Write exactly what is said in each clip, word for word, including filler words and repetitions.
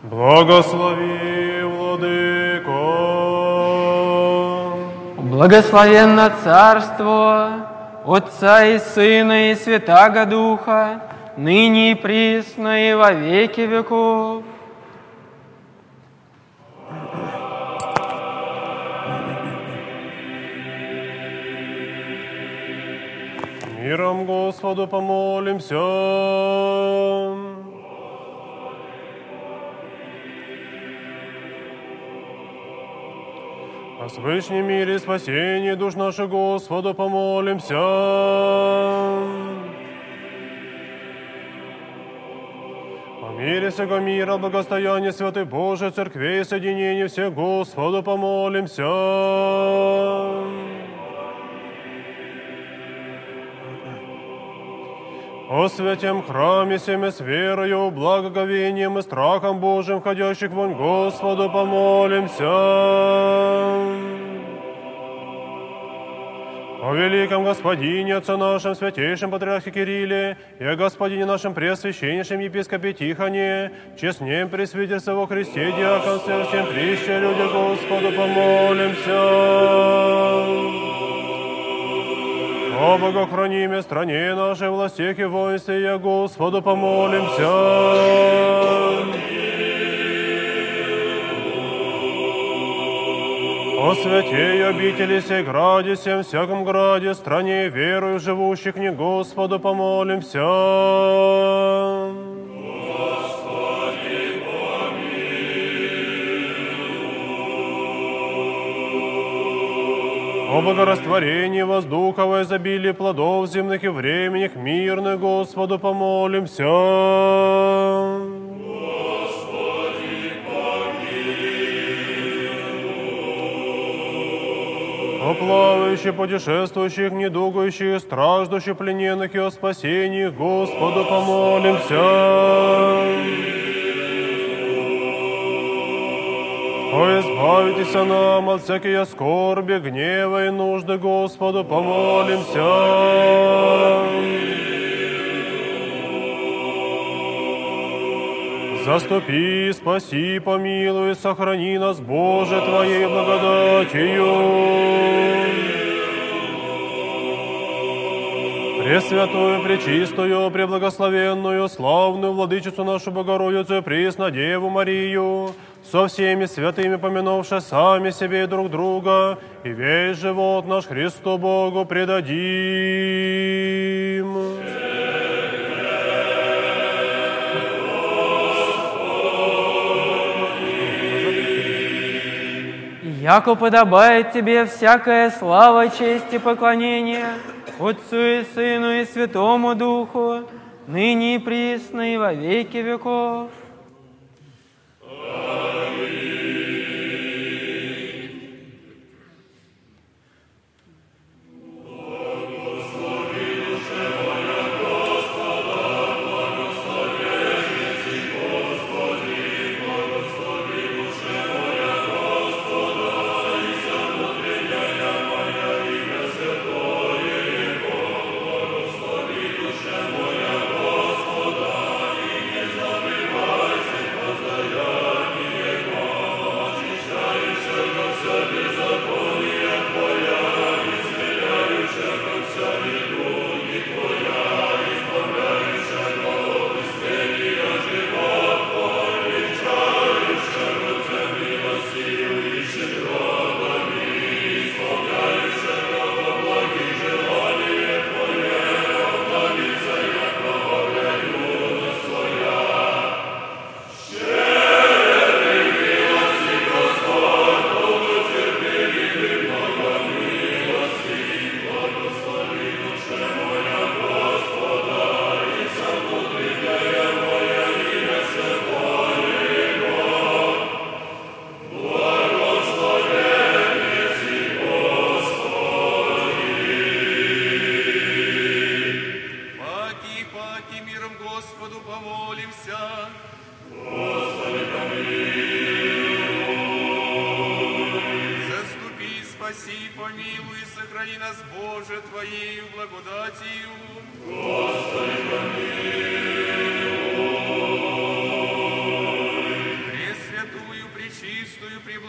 Благослови, Владыко. Благословенно Царство Отца и Сына и Святаго Духа, ныне и присно и во веки веков. Миром Господу помолимся. О свышнем мире и спасении душ наших Господу помолимся. О мире всего мира, благостоянии Святой Божией Церкви и соединении всех Господу помолимся. О святем храме всеми с верою, благоговением и страхом Божиим, входящих вонь Господу помолимся. О великом Господине, Отце нашем, святейшем Патриархе Кирилле, и о Господине нашем Преосвященнейшем Епископе Тихоне, честнем пресвитерстве во Христе, диаконстве, всем прище люди Господу помолимся. О богохраниме стране нашей, властях и воинстве, я Господу помолимся. О святей обители сей граде, всем всяком граде, стране верою живущих, не Господу помолимся. О богорастворении воздуха, во изобилии плодов земных и временных мирных, Господу помолимся. Господи, помилуй. О плавающих, путешествующих, недугающих, страждущих, плененных и о спасении, Господу помолимся. О, избавитесь нам от всякой скорби, гнева и нужды, Господу помолимся. Заступи, спаси, помилуй, сохрани нас, Боже, Твоей благодатью. Пресвятую, пречистую, преблагословенную, славную Владычицу нашу Богородицу, Преснодеву Марию, со всеми святыми помянувши сами себе и друг друга, и весь живот наш Христу Богу предадим. Яко подобает Тебе всякая слава, честь и поклонение Отцу и Сыну и Святому Духу, ныне и присно и во веки веков.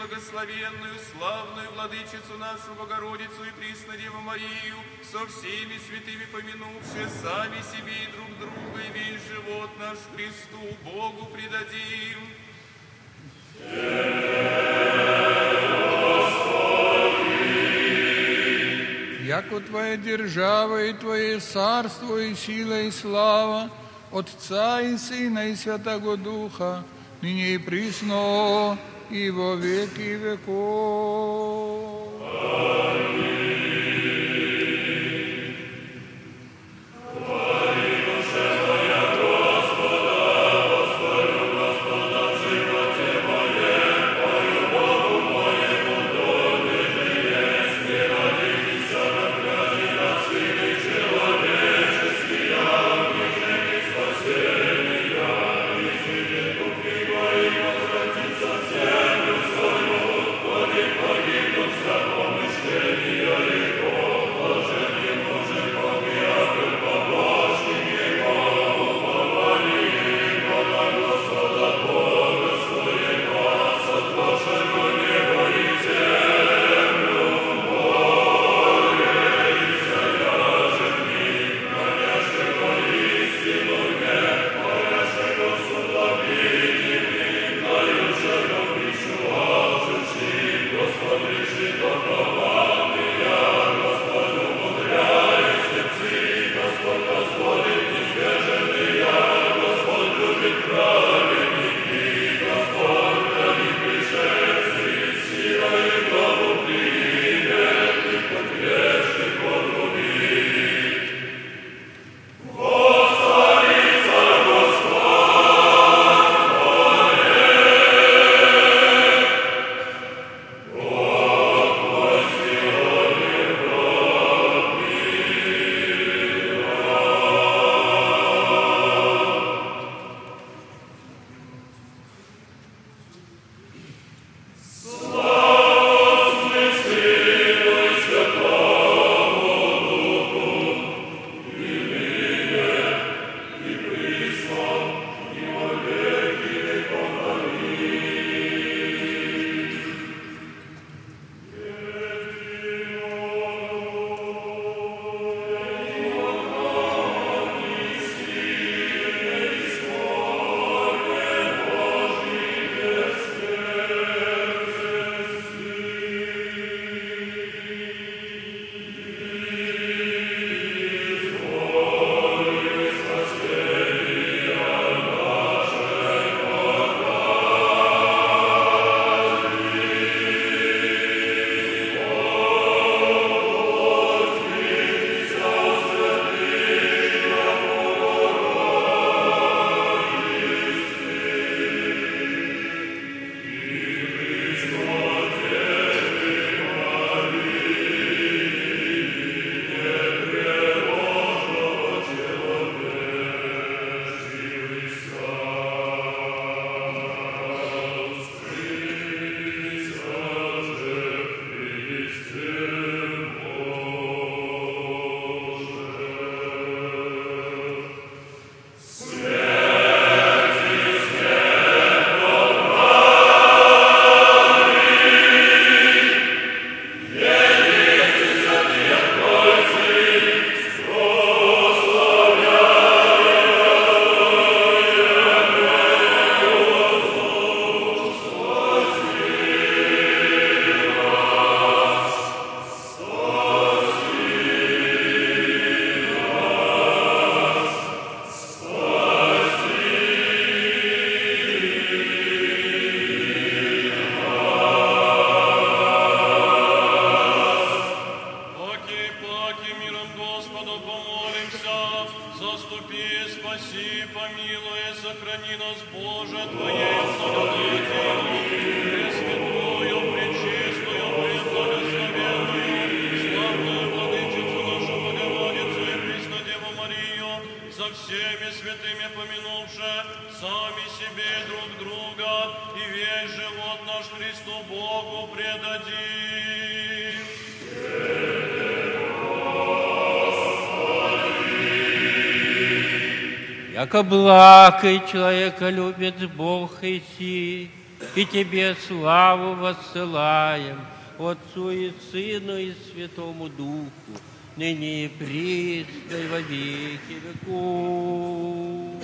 благословенную, славную владычицу нашу Богородицу и Преснодеву Марию, со всеми святыми помянувши сами себе и друг друга, и весь живот наш Христу Богу предадим. Яко Твоя держава и Твое царство и сила и слава, Отца и Сына и Святого Духа, ныне и присно, и во веки веков. Яко благ и человека любит Бог идти, и Тебе славу воссылаем, Отцу и Сыну и Святому Духу, ныне и присно и во веки веков.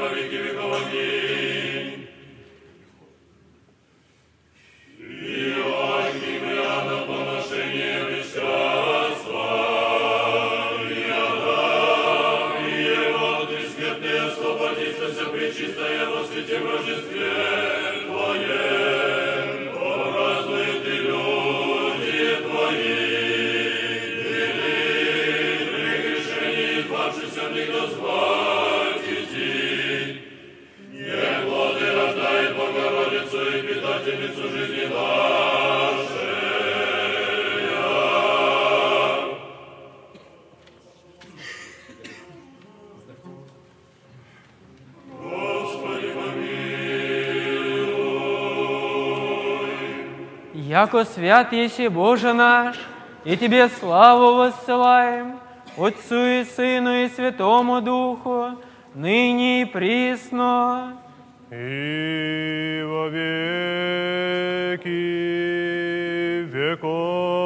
Io Яко свят еси Боже наш, и Тебе славу воссылаем, Отцу и Сыну и Святому Духу, ныне и присно, и во веки веков.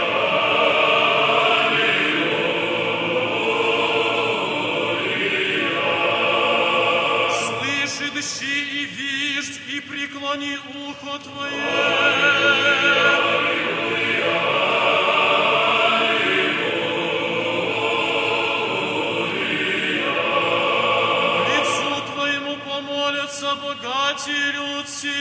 Аллилуйя. преклони ухо Твое. Лицу Твоему помолятся богати людцы.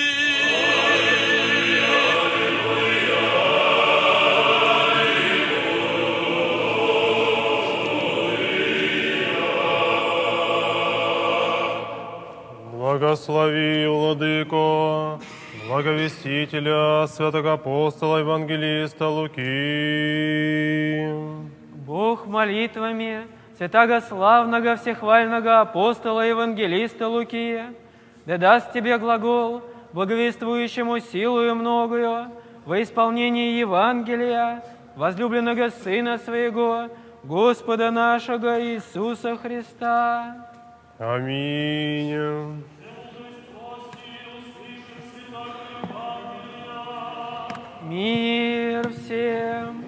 Благослови, Владыко, благовестителя, святого апостола, евангелиста Луки. Бог молитвами святаго славного всехвального апостола евангелиста Луки, да даст тебе глагол, благовествующему силою многою, во исполнении Евангелия, возлюбленного Сына Своего, Господа нашего Иисуса Христа. Аминь. Мир всем!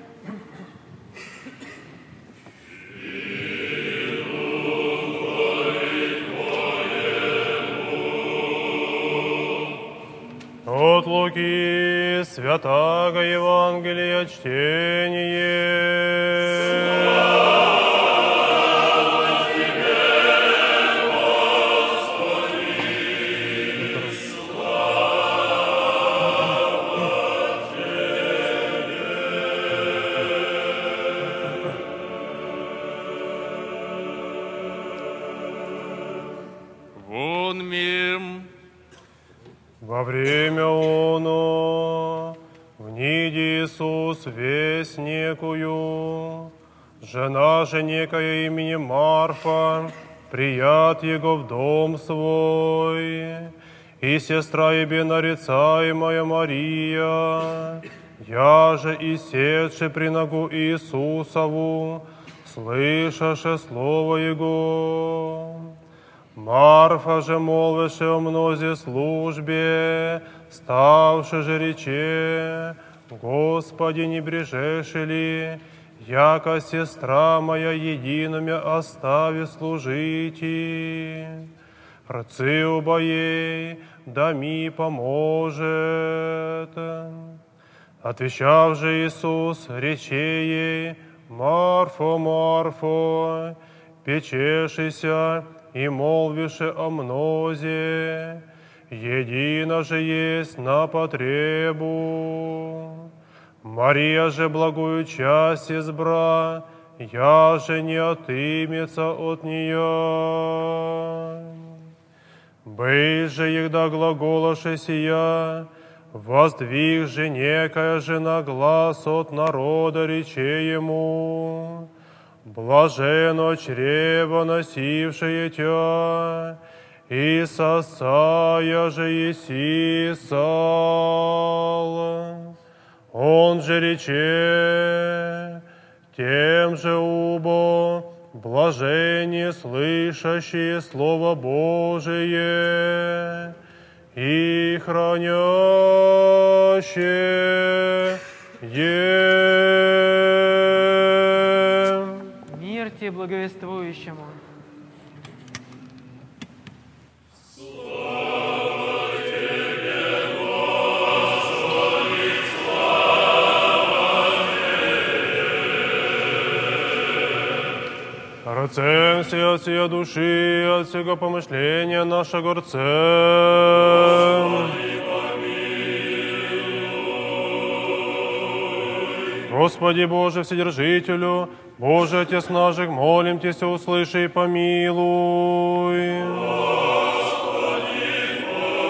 От Луки святаго Евангелия чтение. Во время оно вниди Иисус весть некую, жена же некая имени Марфа, прият Его в дом свой, и сестра Ебе нарицаемая Мария, я же и седши при ногу Иисусову, слышаше слово Его. Марфа же, молвеше о мнозе службе, ставши же рече, Господи, не брежеши ли, яко сестра моя единомя остави служити, рцы оба ей, да ми поможет. Отвечав же Иисус, рече ей, Марфо, Марфо, печешися, и молвише о мнозе, едино же есть на потребу. Мария же благую часть избра, я же не отымется от нее. Бей же егда глаголаше сия, воздвиг же некая жена глаз от народа, рече ему, блаженно чрево носившее тя, и сосая же еси сал. Он же рече, тем же убо, блажение слышащие Слово Божие и хранящие е. Благовествующему. Слава Тебе, Господи, слава Тебе. Рацемся от сия души, от всего помышления нашего горцем. Господи Боже, Вседержителю, Боже, Отец наших, молим Тебя, услыши и помилуй. Господи,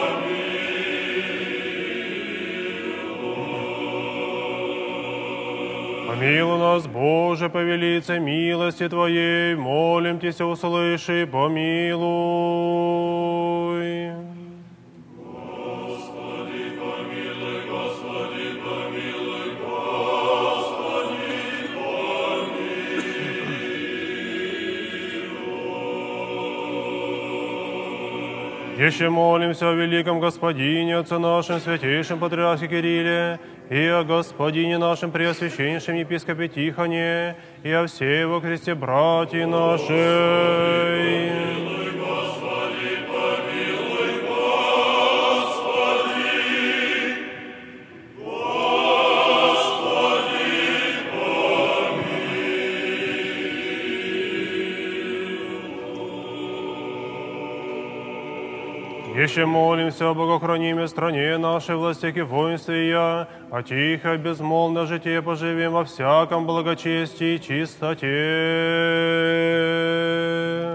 помилуй. Помилуй нас, Боже, по велице милости Твоей, молим Тебя, услыши и помилуй. Еще молимся о великом Господине, Отце нашем, святейшем Патриархе Кирилле, и о Господине нашем Преосвященнейшем Епископе Тихоне, и о всей во Христе братья нашей. Господи, помилуй, Господи, Еще молимся о богохранимой стране нашей, властяки воинстве я, а тихо, безмолвно житие поживем во всяком благочестии и чистоте.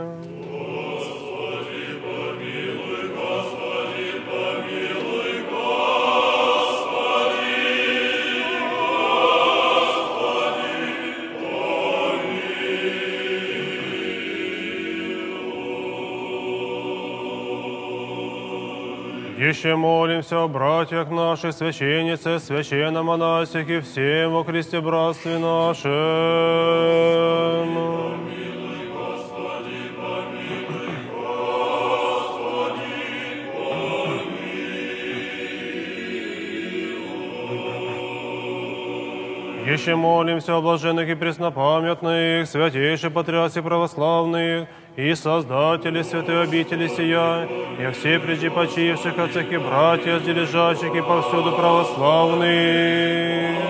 Еще молимся о братьях наших, священнице, священномонасихе, всем во Христе братстве нашем. Помилуй, Господи, помилуй, Господи, помилуй. Еще молимся о блаженных и преснопамятных, святейших патриархах православных, и Создатели святой обители сия, и о всех прежде почивших отцах и братьях, где лежащих и повсюду православных.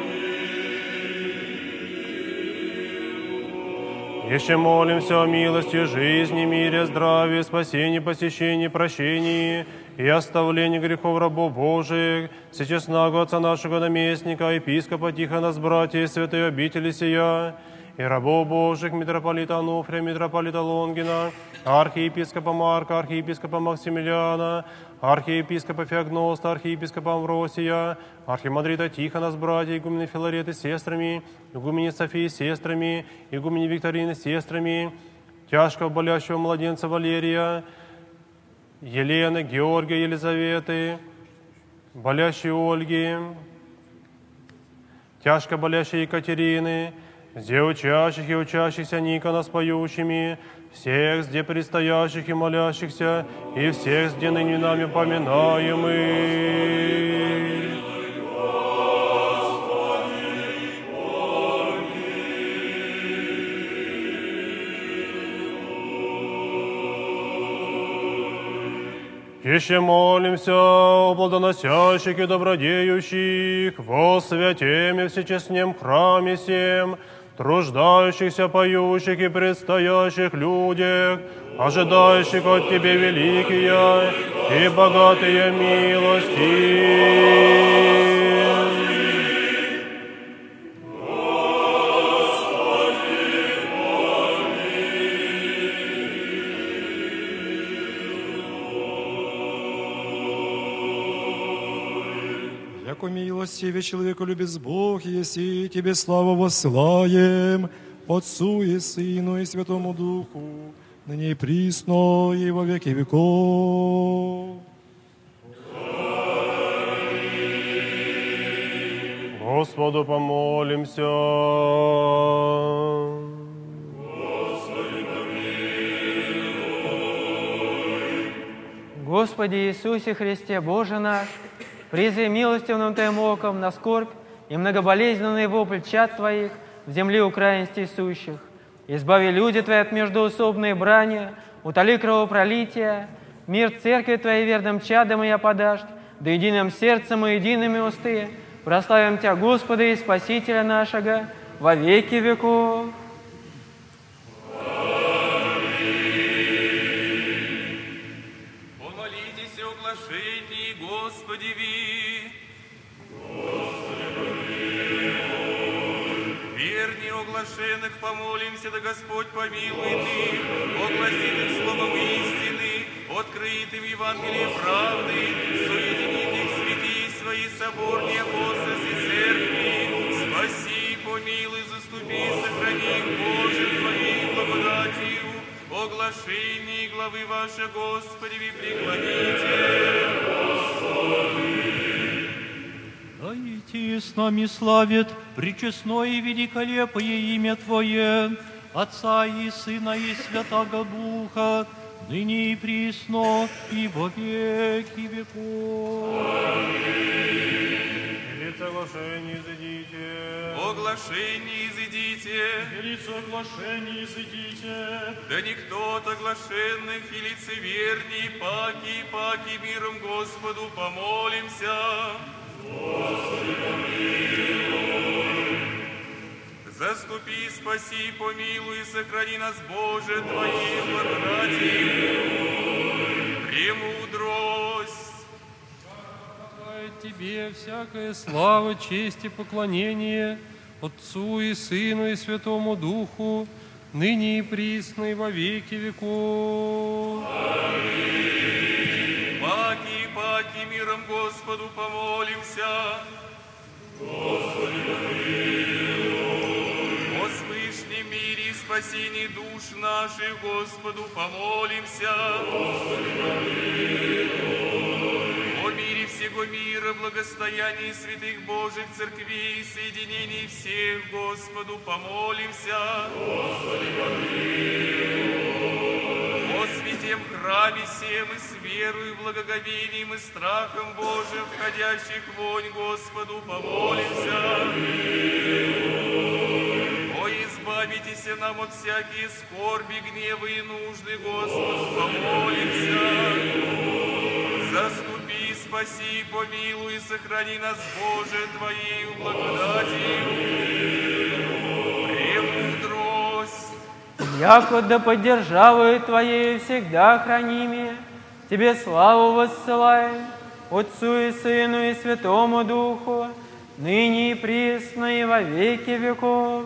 Еще молимся о милости, жизни, мире, здравии, спасении, посещении, прощении и оставлении грехов рабов Божиих, всечестного Отца нашего наместника, епископа Тихона с братьей святой обители сия, и рабов Божьих, митрополита Ануфрия, митрополита Лонгина, архиепископа Марка, архиепископа Максимилиана, архиепископа Феогноста, архиепископа Амвросия, архимандрита Тихона с братьей, игумени Филареты с сестрами, игумени Софии с сестрами, игумени Викторины с сестрами, тяжкого болящего младенца Валерия, Елены, Георгия, Елизаветы, болящей Ольги, тяжко болящей Екатерины, где учащих и учащихся Никона с поющими, всех где предстоящих и молящихся, и всех где ныне нами поминаемых. Еще молимся о плодоносящих и добродеющих, во святеме всечестнем храме сем, труждающихся, поющих и предстоящих людях, ожидающих от Тебе великие и богатые милости. Милостивый человеку любец Бог, еси Тебе славу воссылаем, Отцу и Сыну и Святому Духу, ныне и присно и во веки веков. Господу помолимся. Господи, помилуй. Господи Иисусе Христе, Боже наш, призри милостивным Твоим оком на скорбь и многоболезненный вопль чад Твоих в земле украинстве сущих. Избави люди Твои от междоусобной брани, утоли кровопролития, мир Церкви Твоей верным чадом и подашь, да единым сердцем и едиными усты прославим Тебя, Господа и Спасителя нашего, во веки веков. Господи, вернее оглашенных помолимся, да Господь помилует их, огласит их словом истины, открыт им Евангелие правды, соединит их святей свои соборные апостольские церкви, спаси, помилуй, заступи, сохрани их, Боже, Твоей благодатью, оглашение главы вашей, Господи, вы преклоните. Дайте с нами славит пречестное и великолепное имя Твое, Отца и Сына и Святаго Духа, ныне и присно и во веки веков. Лица оглашения изыдите. Оглашение изыдите. Лица оглашения изыдите. Да никто от оглашенных и лицеверней, паки, паки миром Господу помолимся. Господи, помилуй. Заступи, спаси, помилуй, сохрани нас, Боже, Твоей благодатью. Премудро Тебе всякая слава, честь и поклонение Отцу и Сыну и Святому Духу, ныне и присно и во веки веков. Аминь. Паки, паки, миром Господу помолимся. Господи, помилуй. О свышнем мире и спасении душ наших Господу помолимся. Господи, помилуй. О мире всего мира, благостоянии святых Божьих церквей, соединении всех Господу помолимся. Господи, помилуй. О святем храме сем и с верою, благоговением и страхом Божьим, входящих вонь Господу помолимся. О, избавитесь нам от всякие скорби, гневы и нужды, Господу помолимся. Заступи, спаси, помилуй и сохрани нас, Боже, Твоею благодатью. Премудрость. Яко да поддержавы Твоей всегда храними, Тебе славу воссылаем, Отцу и Сыну и Святому Духу, ныне и присно и во веки веков.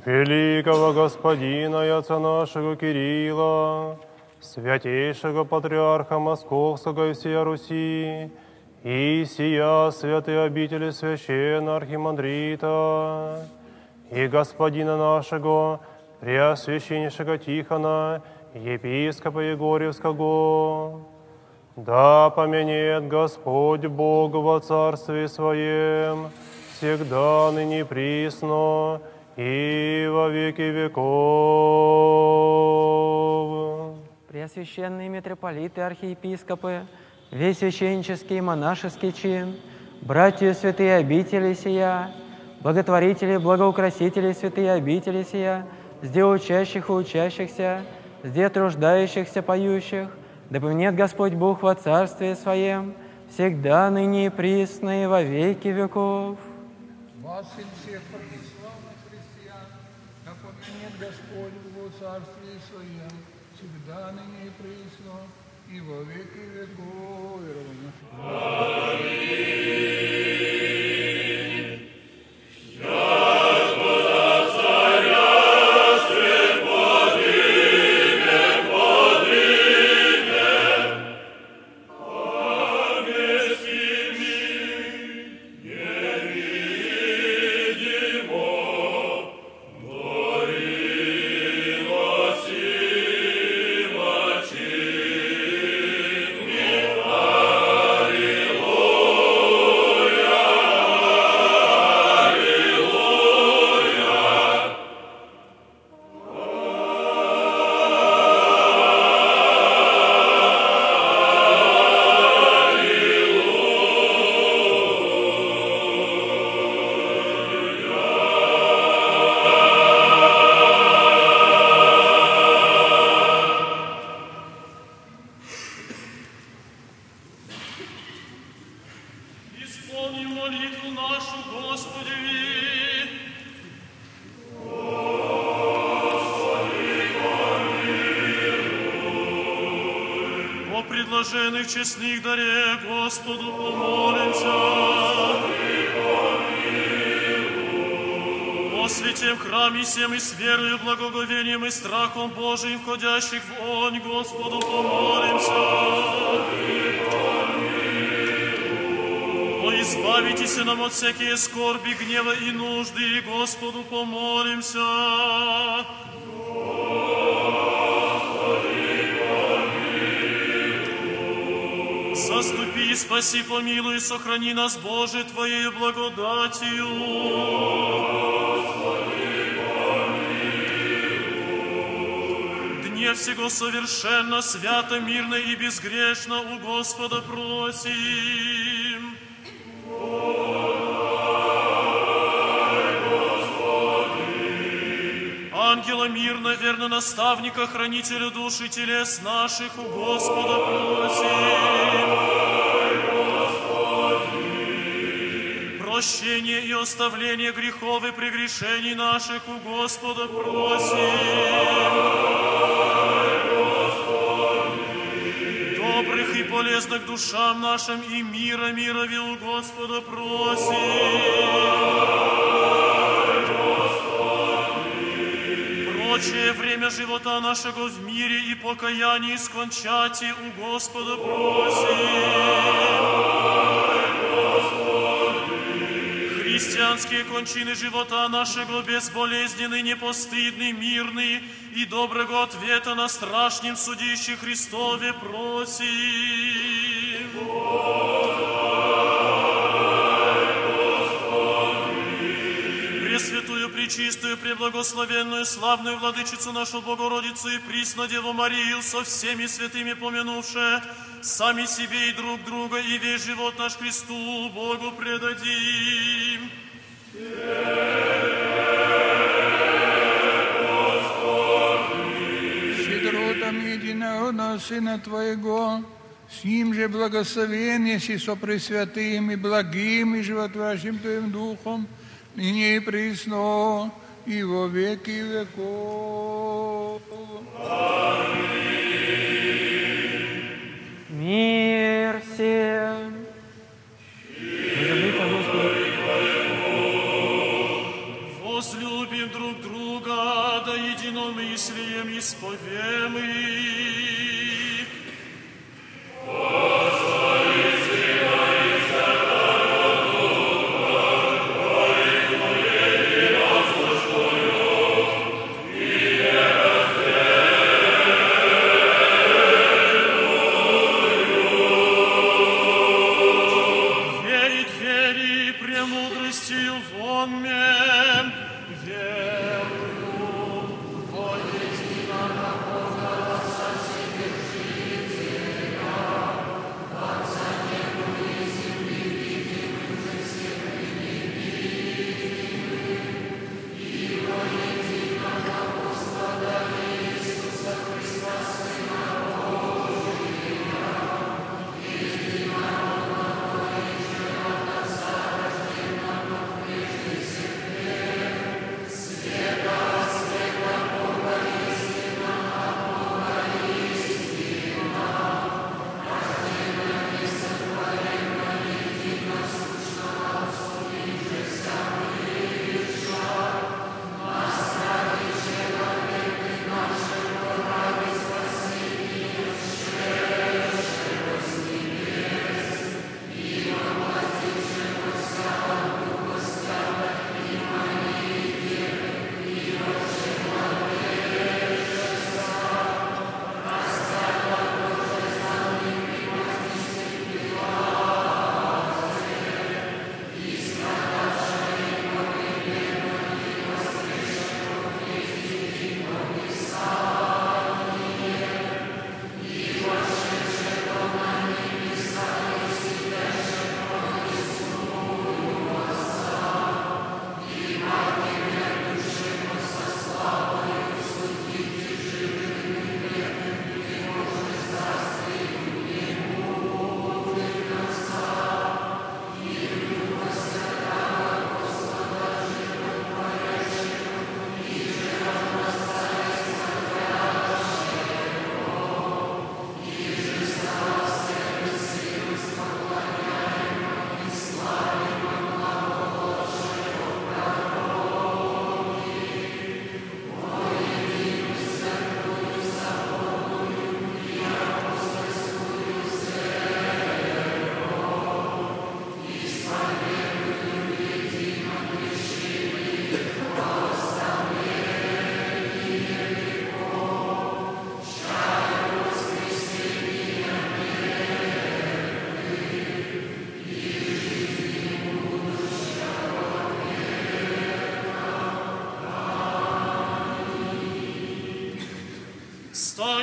великого господина и отца нашего Кирилла, святейшего патриарха Московского и всея Руси, и сия святые обители священного архимандрита, и господина нашего, преосвященнейшего Тихона, епископа Егорьевского, да поменет Господь Бог во Царстве Своем, всегда, ныне и присно, и во веки веков. Преосвященные митрополиты, архиепископы, весь священнический и монашеский чин, братья святые обители сия, благотворители, благоукрасители святые обители сия, сде учащих и учащихся, сде труждающихся, поющих, да поменет Господь Бог во Царстве Своем, всегда, ныне и присно, и во веки веков. Вас и всех православных христиан, да поменет Господь во Царстве Своем, всегда, ныне и присно, и во веки веков. Честных даре Господу помолимся. О святем храме сем и с верою, благоговением и страхом Божиим, входящих в онь, Господу помолимся. О избавитесь нам от всякие скорби, гнева и нужды, Господу помолимся. Заступи, спаси, помилуй, сохрани нас, Боже, Твоей благодатью. Дне всего совершенно, свято, мирно и безгрешно у Господа просим. Ангела мирно, верно наставника, хранителя душ и телес наших у Господа просим. Прощение и оставление грехов и прегрешений наших у Господа просим. Добрых и полезных душам нашим и мира, мирови у Господа просим. Прочее время живота нашего в мире и покаянии скончати у Господа просим. Христианские кончины живота нашего безболезненный, непостыдный, мирный и доброго ответа на страшнем судище Христове просим. Пресвятую, пречистую, преблагословенную, славную Владычицу нашу Богородицу и присно Деву Марию со всеми святыми помянувши, сами себе и друг друга, и весь живот наш Христу Богу предадим. Щедротам единого Сына Твоего, с Ним же благословение си со пресвятым и благим и животворящим Твоим Духом, ныне и присно, и во веки веков. Мир всем. Возлюбим друг друга.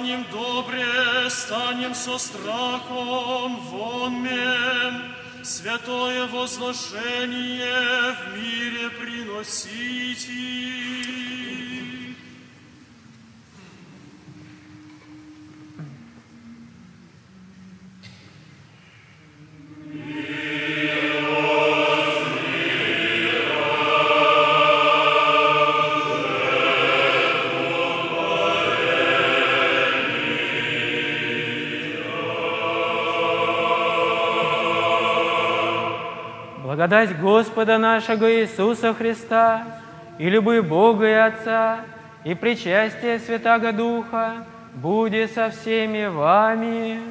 станем добре, станем со страхом вонмен, святое возношение в мире приносите. Благодать Господа нашего Иисуса Христа и любовь Бога и Отца и причастие Святаго Духа будет со всеми вами.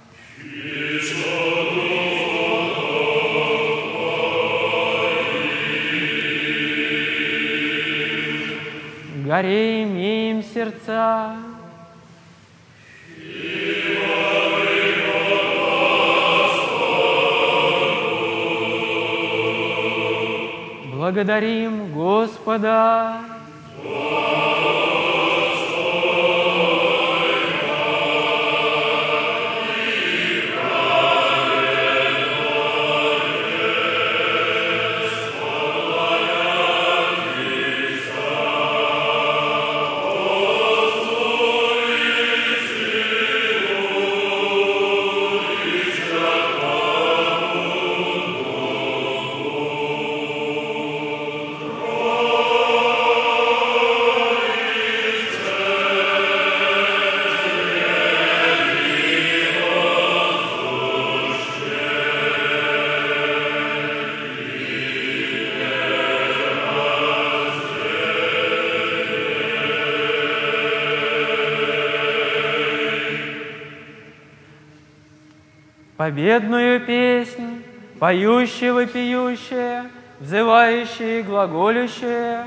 Горе имеем сердца. Благодарим Господа. Победную песнь, поющие, вопиющие, взывающие, глаголющие.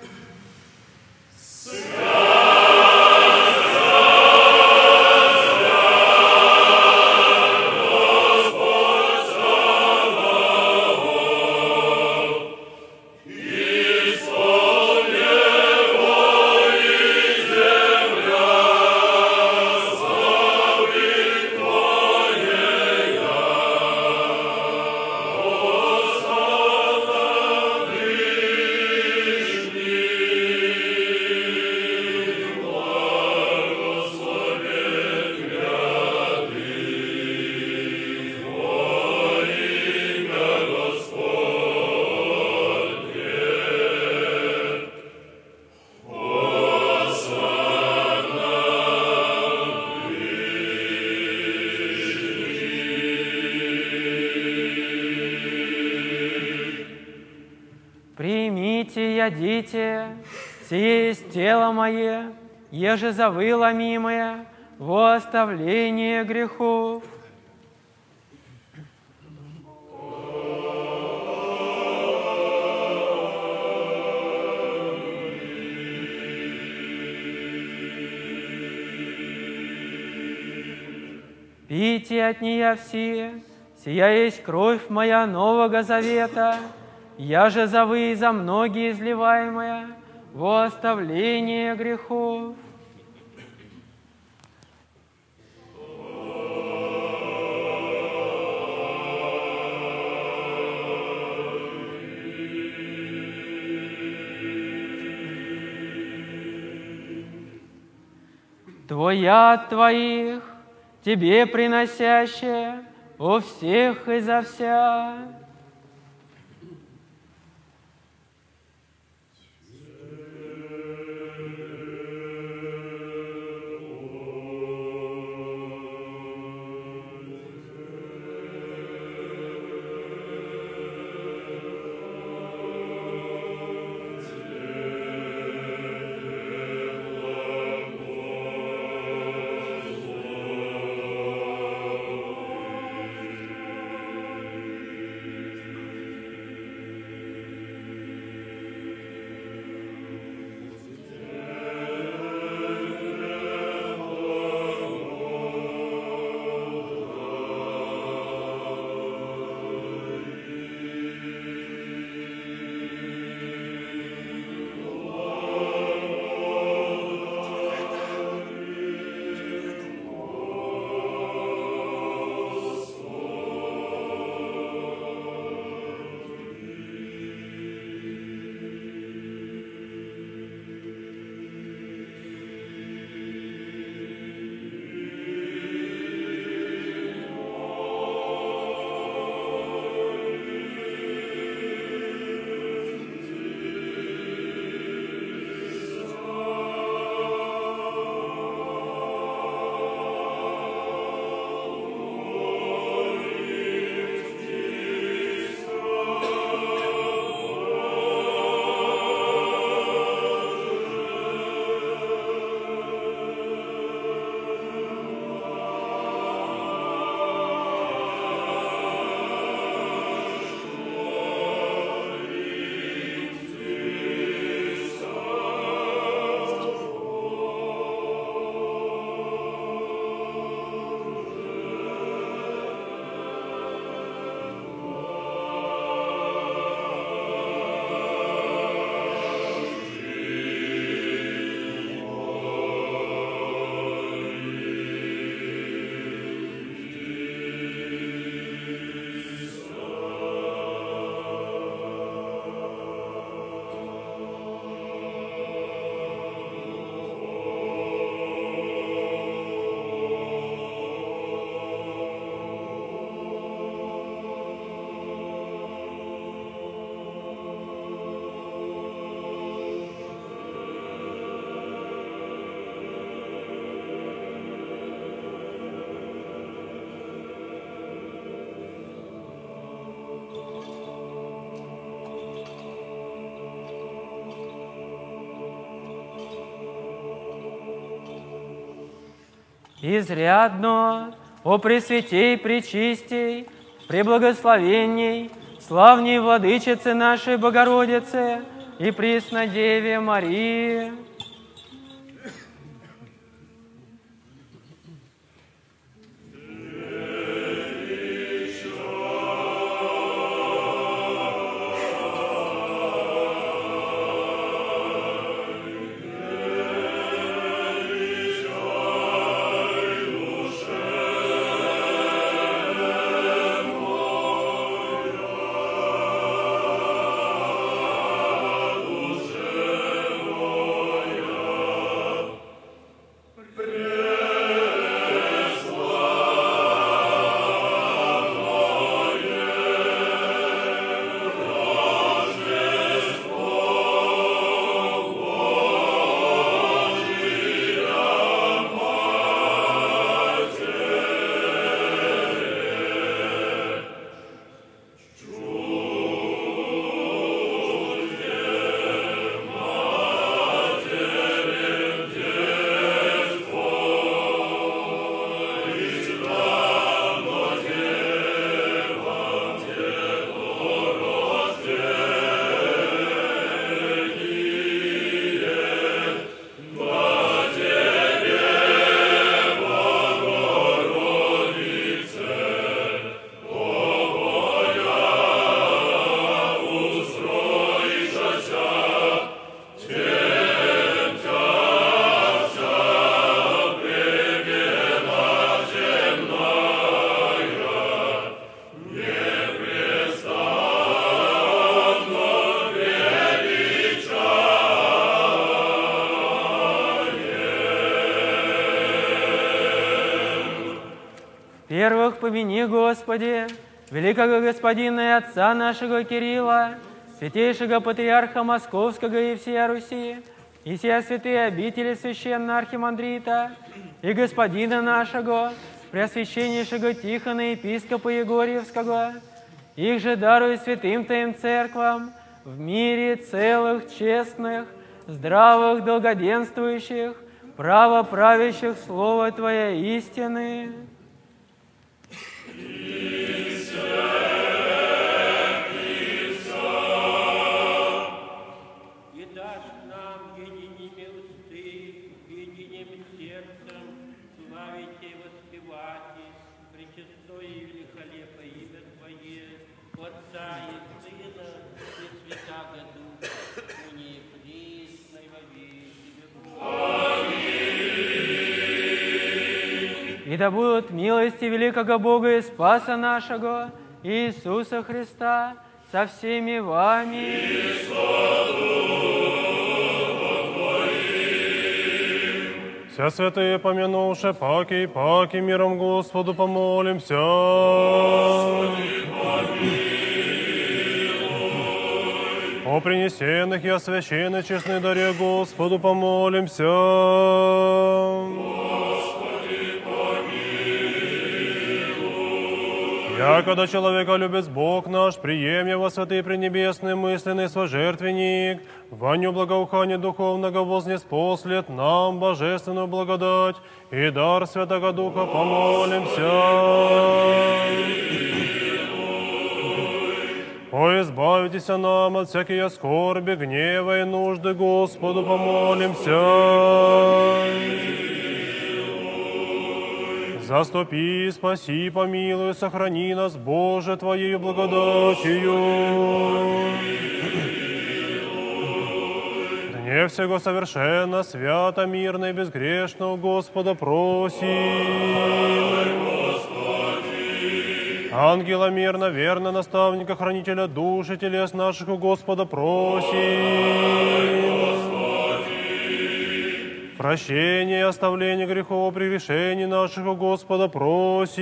Примите, ядите, сие есть тело мое, еже за вы ломимое, во оставление грехов. Пейте от нее все, сия есть кровь моя нового завета, я же за вы и за многие изливаемая во оставление грехов. Твоя от Твоих, Тебе приносящая, о всех и за вся. изрядно, о Пресвятей, Пречистей, Преблагословенней, славней Владычице нашей Богородице и Преснодеве Марии. Первых помяни, Господи, великого господина и отца нашего Кирилла, святейшего патриарха Московского и всея Руси, и сия святые обители священного архимандрита, и господина нашего, преосвященнейшего Тихона, епископа Егорьевского, их же даруй святым Твоим церквам в мире целых, честных, здравых, долгоденствующих, правоправящих Слово Твое истины. И да будут милости великого Бога и Спаса нашего, Иисуса Христа, со всеми вами. Вся святые, помянувши паки и паки, миром Господу помолимся. О принесенных и освященных честных даре Господу помолимся. Якогда человека любит Бог наш, прием его святый пренебесный мысленный свой жертвенник, воню благоухания духовного вознеспослед нам божественную благодать и дар Святого Духа помолимся. О, избавитесь нам от всякой скорби, гнева и нужды, Господу помолимся. Заступи, спаси, помилуй, сохрани нас, Боже, Твоею благодатью. Дне всего совершенно, свято, мирно и безгрешно у Господа просим. Ангела мирно, верно, наставника, хранителя душ и телес наших у Господа просим. Прощение и оставление грехов, прегрешений наших у Господа просим.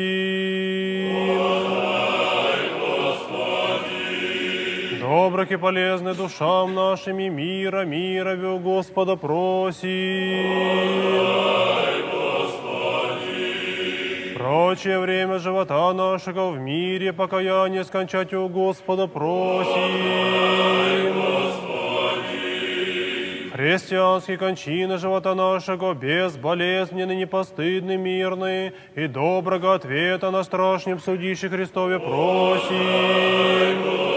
Добрых и полезных душам нашими мира, мира у Господа просим. Прочее время живота нашего в мире покаяние скончать у Господа просим. Христианские кончины живота нашего, безболезненный, непостыдный, мирный, и доброго ответа на страшном судище Христове просим.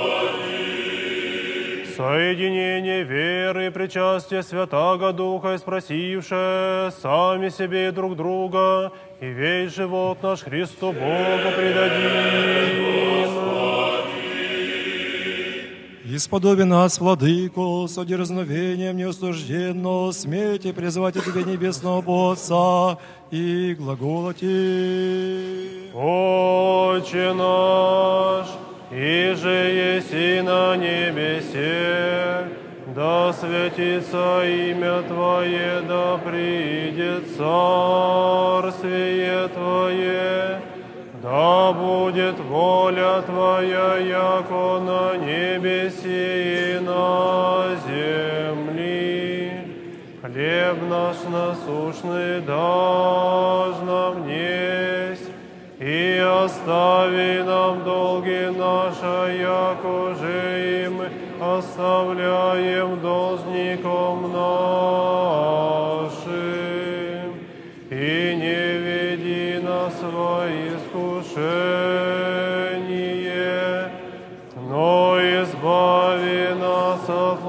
Соединение веры и причастия Святаго Духа, спросивши сами себе и друг друга, и весь живот наш Христу Богу предадим. Исподоби нас, Владыко, с одерзновением неосужденно, смейте призвать о Тебе небесного Отца и глаголоти. Отче наш, иже еси на небесе, да святится имя Твое, да придет царствие Твое, да будет воля Твоя, яко на небесе и на земли. Хлеб наш насущный дашь нам несть, и остави нам долги наши, яко же и мы оставляем должником нашим. И не веди нас во искушение, но избави нас от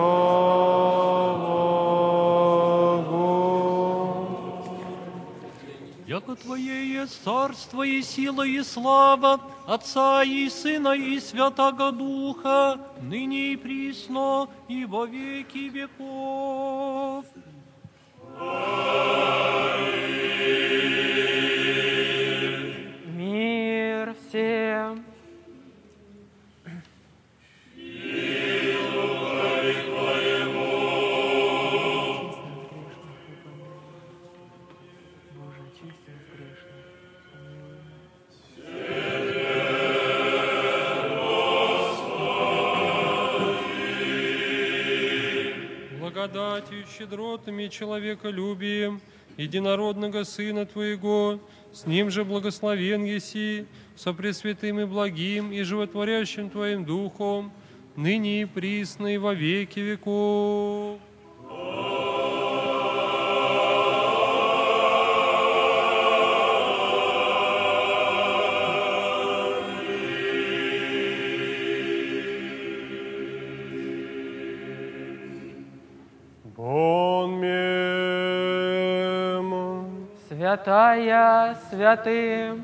лукавого. Яко Твое есть царство и сила и слава Отца и Сына и Святаго Духа, ныне и присно и во веки веков. Мир всем. Благодатью, щедротами, человеколюбием, единородного Сына Твоего, с Ним же благословен еси, со пресвятым и благим и животворящим Твоим Духом, ныне и присно и во веки веков. Святая святым.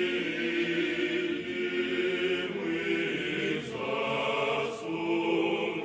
Спасу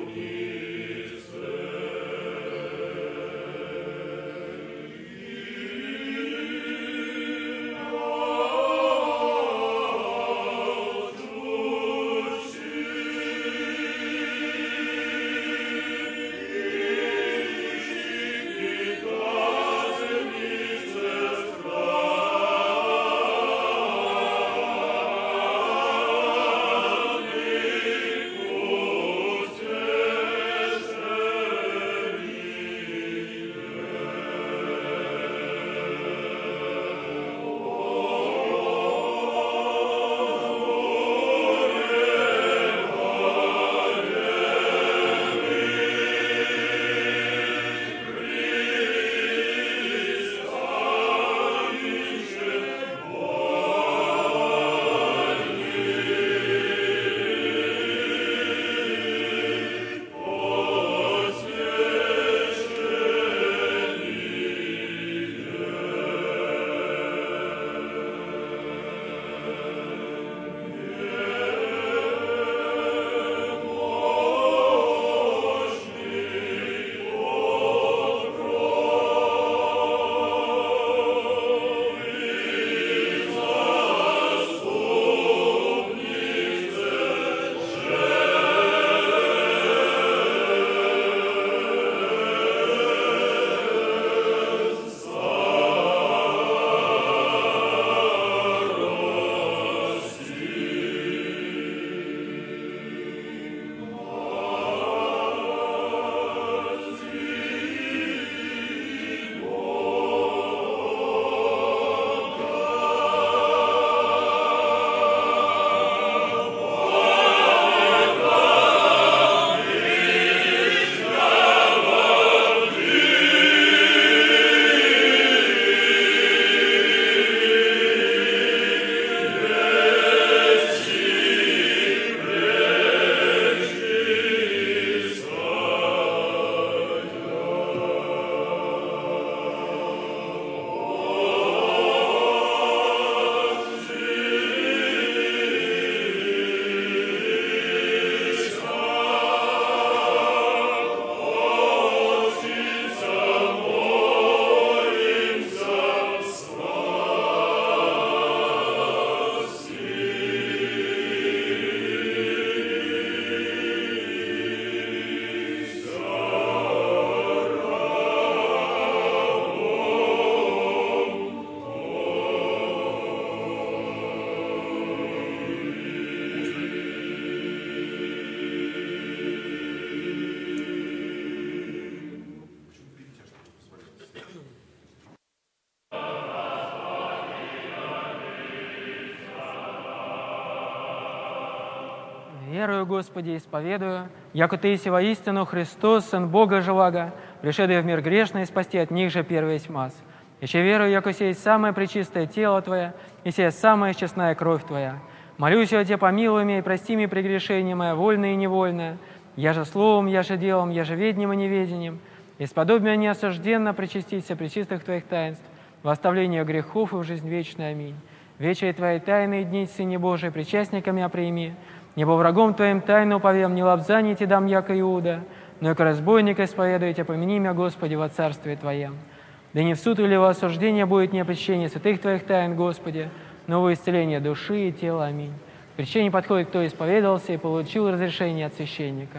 Верую, Господи, исповедую, яко Ты еси воистину Христос, Сын Бога живаго, пришедший в мир грешный, и спасти от них же первый смаз. Еще верую, яко сей самое пречистое тело Твое, и сия самая честная кровь Твоя. Молюсь о Тебе, помилуй меня и прости мне прегрешение мое, вольное и невольное, я же словом, я же делом, я же ведением и неведением, и сподобие неосужденно причаститься пречистых Твоих таинств, в оставление грехов и в жизнь вечную. Аминь. Вечери Твои тайные дни, Сыне Божий, причастниками оприми, небо врагом Твоим тайну повем, не лапзание Ти дам, яко Иуда, но и к разбойника исповедуйте, помяни меня, Господи, во Царстве Твоем. Да не в суд или во осуждение будет не опрещение святых Твоих тайн, Господи, но во исцеление души и тела. Аминь. К причине подходит, кто исповедался и получил разрешение от священника.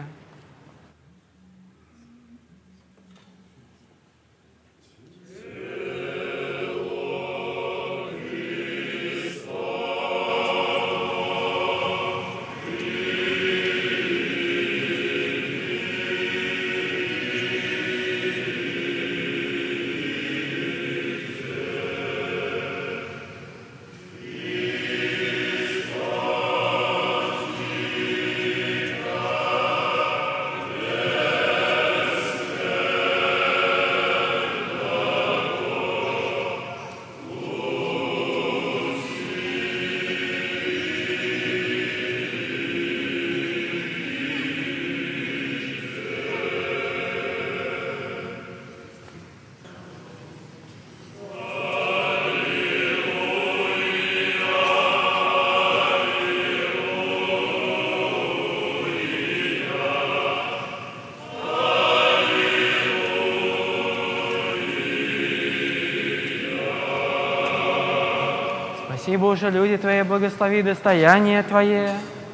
Спаси, Боже, люди Твои, благослови достояние Твое.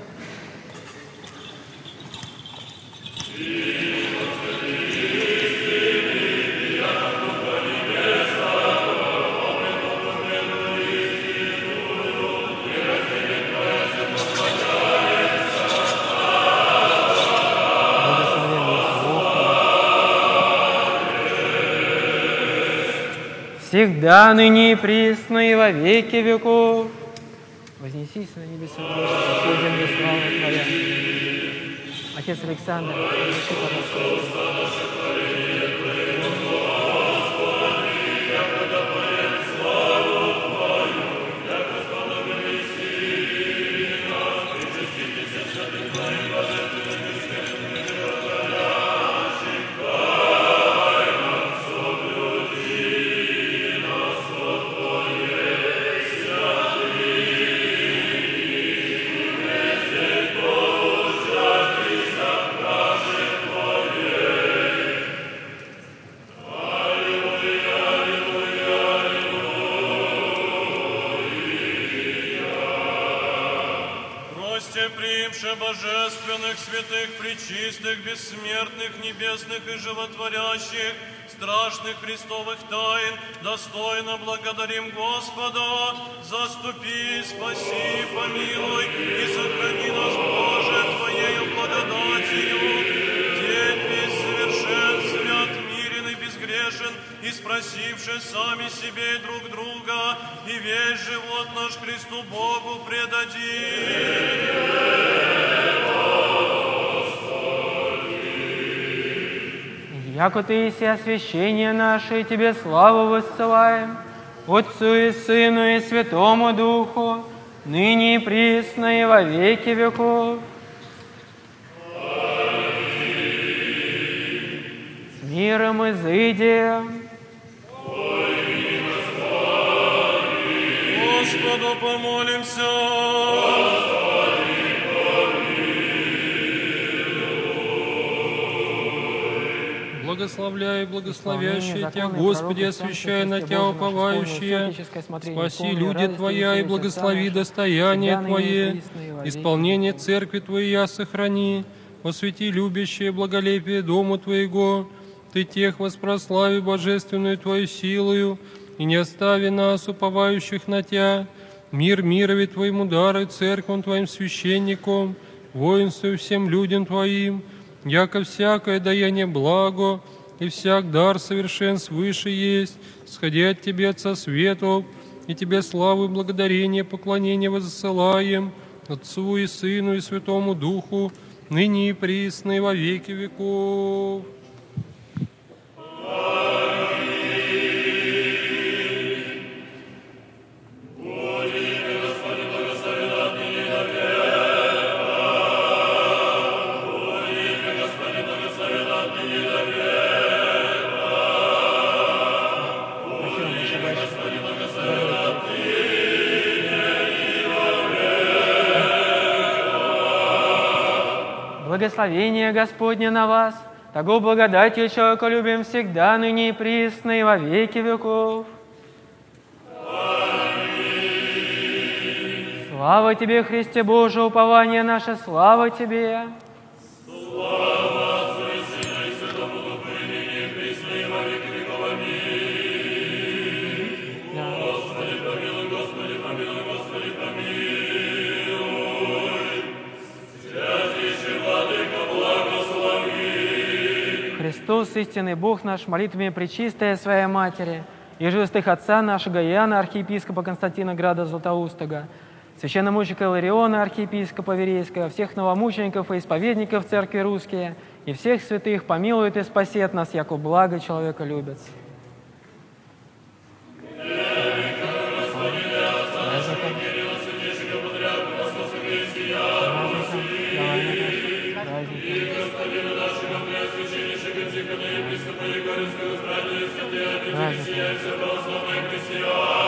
Всегда, ныне и присно, и во веки веков. Вознесись на небеса, Боже, землю слава Твоя. Отец Александр, принеси, пожалуйста. Божественных, святых, пречистых, бессмертных, небесных и животворящих, страшных Христовых тайн, достойно благодарим Господа. Заступи, спаси, помилуй и сохрани нас, Боже, Твоею благодатью. День весь совершен, свят, мирен и безгрешен, и спросивши сами себе и друг друга, и весь живот наш Христу Богу предадим. Яко Ты еси освящение наше, и Тебе славу воссылаем, Отцу и Сыну и Святому Духу, ныне и присно и во веки веков. С миром изыдем. Господу помолимся. Благословляй, благословящие Тебя, Господи, освящай на Тебя уповающие. Спаси люди Твоя и благослови достояние Твое. Исполнение Церкви Твоей сохрани. Освети любящее благолепие Дому Твоего. Ты тех воспрослави божественную Твою силою, и не остави нас, уповающих на Тебя. Мир мирови Твоему даруй церквам Твоим священникам, воинству всем людям Твоим, яко всякое даяние благо, и всяк дар совершен свыше есть, сходя от Тебе, Отца Светов, и Тебе славу и благодарение, поклонение воссылаем, Отцу и Сыну и Святому Духу, ныне и присно и во веки веков. Благословение Господне на вас, того благодатью человеколюбием всегда, ныне и присно, и во веки веков. Аминь. Слава Тебе, Христе Божий, упование наше, слава Тебе. Слава Отцу и Сыну и Святому Духу, и ныне и присно, и во веки веков. Аминь. Господи, помилуй, Господи, помилуй, Господи, помилуй. Святейший Владыка, благослови. Христос, истинный Бог наш, молитвами Пречистая Своей Матери, и живостых Отца нашего Иоанна, архиепископа Константина Града Златоустого, священномученика Илариона, архиепископа Верейского, всех новомучеников и исповедников Церкви Русские, и всех святых помилует и спасет нас, яко благо человека любит. Праздник.